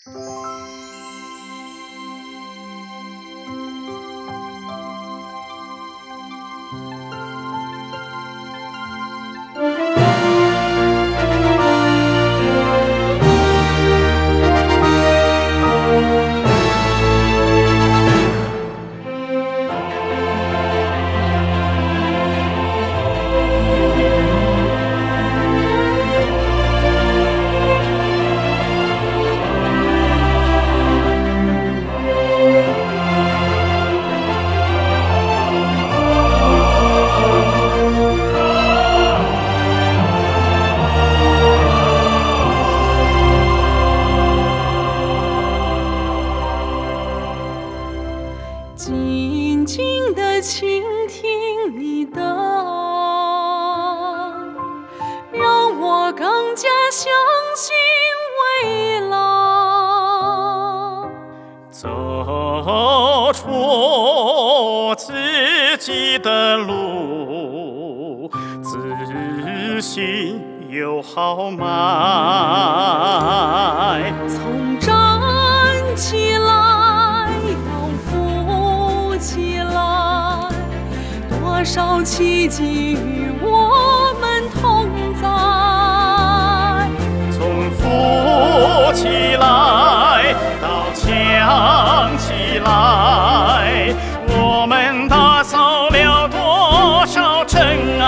静静地倾听你的，让我更加相信未来。 走出自己的路，自信有豪迈。 从站起来到扶起来，多少奇迹与我们同在。 从扶起来到强起来，我们打扫了多少尘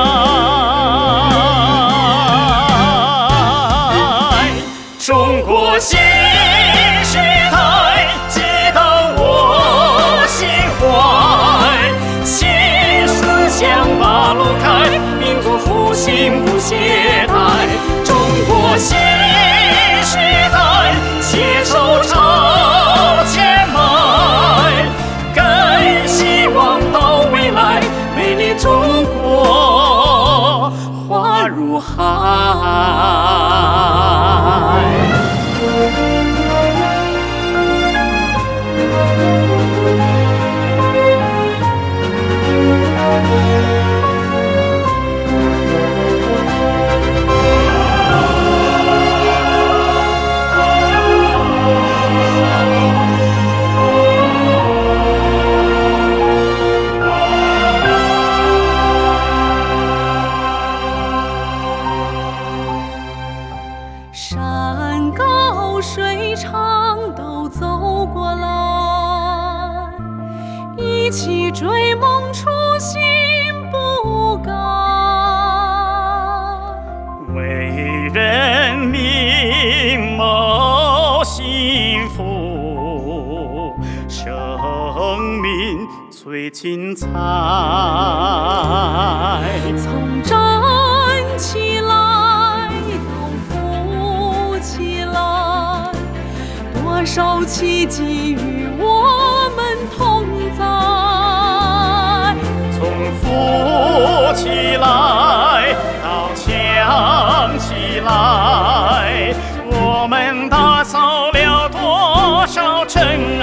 埃。中国新时代击到我心怀，新思想把路开，民族复兴不懈怠。中国新时代携手朝前迈，跟希望到未来，美丽中国花如海。 山高水长都走过来，一起追梦初心不改。 为人民谋幸福，生命最精彩。 从站起来到扶起来，多少奇迹与我们同在。 从扶起来到强起来，我们打扫了多少尘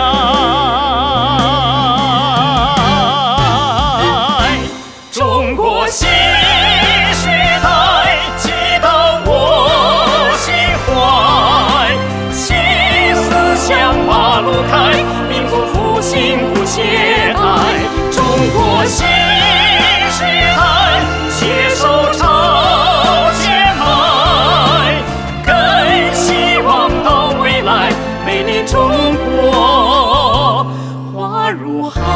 埃。中国新时代击到我心怀，新思想把路开，民族复兴不懈怠。中国新时代携手朝前迈，跟希望到未来，美丽中国花如海。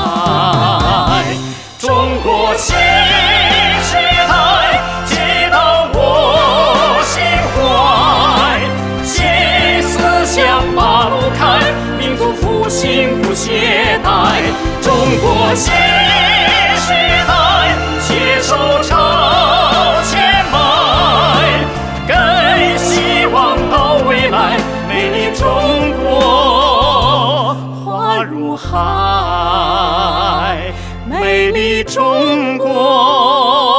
中国新时代击到我心怀，新思想把路开，民族复兴不懈怠。中国新时代携手朝前迈，跟希望到未来，美丽中国花如海，美丽中国